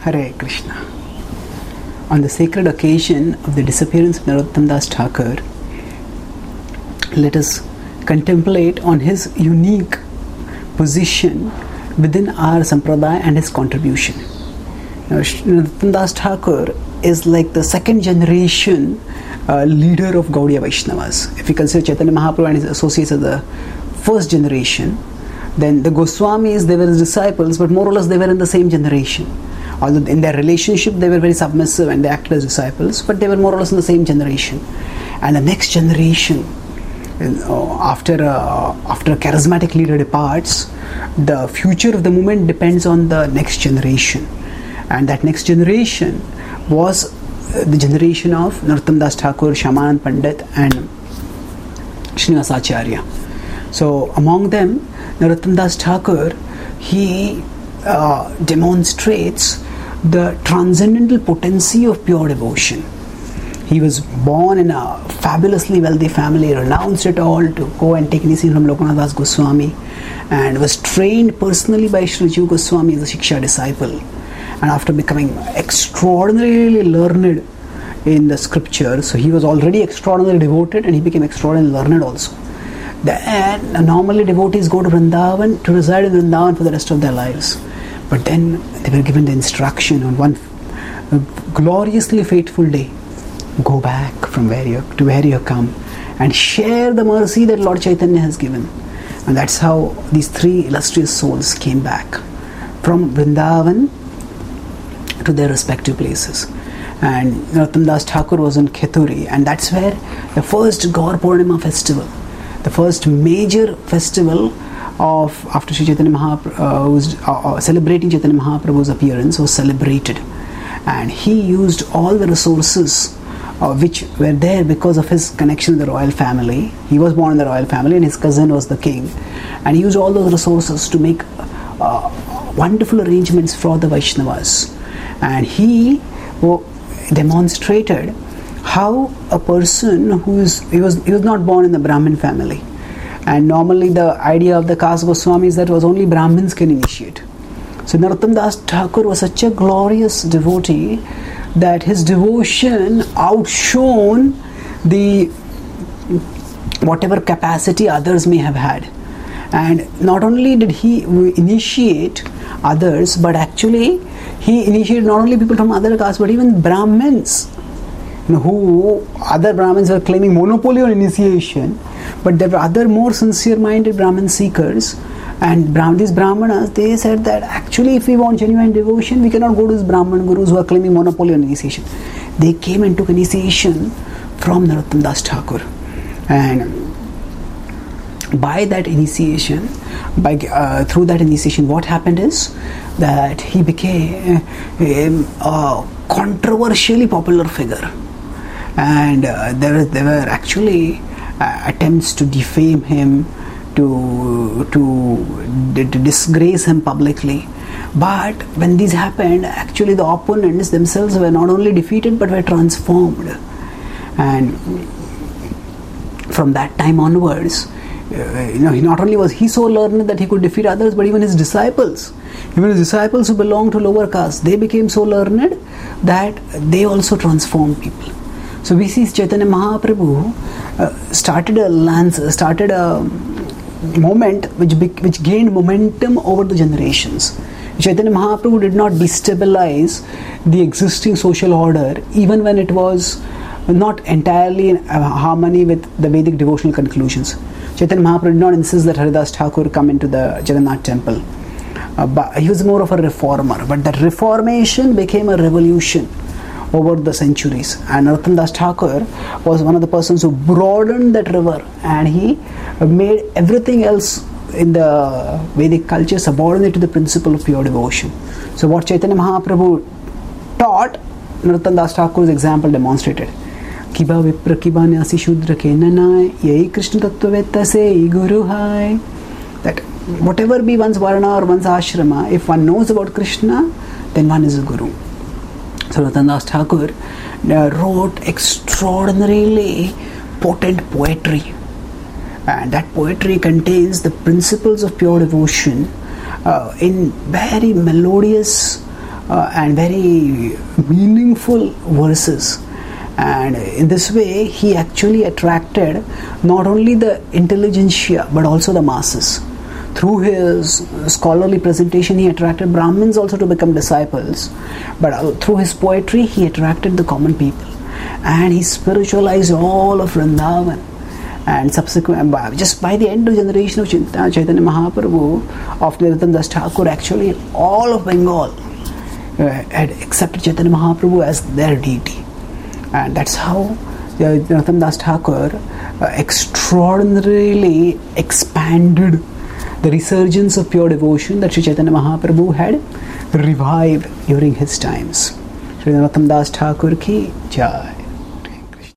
Hare Krishna. On the sacred occasion of the disappearance of Narottam Das Thakur, let us contemplate on his unique position within our sampradaya and his contribution. Now, Narottam Das Thakur is like the second generation leader of Gaudiya Vaishnavas. If we consider Chaitanya Mahaprabhu and his associates as the first generation, then the Goswamis, they were his disciples, but more or less they were in the same generation. Although in their relationship they were very submissive and they acted as disciples, but they were more or less in the same generation. And the next generation, after a charismatic leader departs, the future of the movement depends on the next generation. And that next generation was the generation of Narottam Das Thakur, Shyamanand Pandit and Srinivasacharya. So among them, Narottam Das Thakur, he demonstrates the transcendental potency of pure devotion. He was born in a fabulously wealthy family, renounced it all to go and take initiation from Lokanath Das Goswami, and was trained personally by Sri Jiva Goswami as a Shiksha disciple. And after becoming extraordinarily learned in the scriptures, so he was already extraordinarily devoted and he became extraordinarily learned also. Then normally devotees go to Vrindavan to reside in Vrindavan for the rest of their lives. But then they were given the instruction on one gloriously fateful day, go back from where you come and share the mercy that Lord Chaitanya has given. And that's how these three illustrious souls came back from Vrindavan to their respective places. And Narottam Das Thakur was in Kheturi, and that's where the first Gaur Purnima festival, the first major festival of after Sri Chaitanya Mahaprabhu, celebrating Chaitanya Mahaprabhu's appearance, was celebrated. And he used all the resources which were there because of his connection with the royal family. He was born in the royal family and his cousin was the king. And he used all those resources to make wonderful arrangements for the Vaishnavas. And he demonstrated how a person he was not born in the Brahmin family. And normally the idea of the caste Goswami is that was only Brahmins can initiate. So Narottam Das Thakur was such a glorious devotee that his devotion outshone the whatever capacity others may have had. And not only did he initiate others, but actually he initiated not only people from other castes but even Brahmins, who other Brahmins were claiming monopoly on initiation, but there were other more sincere-minded Brahmin seekers. And these Brahmanas, they said that actually if we want genuine devotion, we cannot go to these Brahman gurus who are claiming monopoly on initiation. They came and took initiation from Narottam Das Thakur. And by that initiation, through that initiation, what happened is that he became a controversially popular figure. And there were actually attempts to defame him, to disgrace him publicly. But when these happened, actually the opponents themselves were not only defeated but were transformed. And from that time onwards, not only was he so learned that he could defeat others, but even his disciples who belonged to lower castes, they became so learned that they also transformed people. So we see Chaitanya Mahaprabhu started a moment which gained momentum over the generations. Chaitanya Mahaprabhu did not destabilize the existing social order even when it was not entirely in harmony with the Vedic devotional conclusions. Chaitanya Mahaprabhu did not insist that Haridas Thakur come into the Jagannath temple. But he was more of a reformer. But that reformation became a revolution over the centuries. And Narottam Das Thakur was one of the persons who broadened that river, and he made everything else in the Vedic culture subordinate to the principle of pure devotion. So what Chaitanya Mahaprabhu taught, Narottam Das Thakur's example demonstrated. Kiba vipra kiba nyasi shudra ke nanai, yai Krishna tattva vetta se guru hai. That whatever be one's varna or one's ashrama, if one knows about Krishna, then one is a guru. So Narottam Das Thakur wrote extraordinarily potent poetry, and that poetry contains the principles of pure devotion in very melodious and very meaningful verses. And in this way, he actually attracted not only the intelligentsia but also the masses. Through his scholarly presentation, he attracted Brahmins also to become disciples, but through his poetry, he attracted the common people, and he spiritualized all of Vrindavan. And subsequent, just by the end of generation of Chaitanya Mahaprabhu, of Narottam Das Thakur, actually all of Bengal had accepted Chaitanya Mahaprabhu as their deity. And that's how Narottam Das Thakur extraordinarily expanded the resurgence of pure devotion that Sri Chaitanya Mahaprabhu had revived during his times. Sri Narottam Das Thakur ki jai.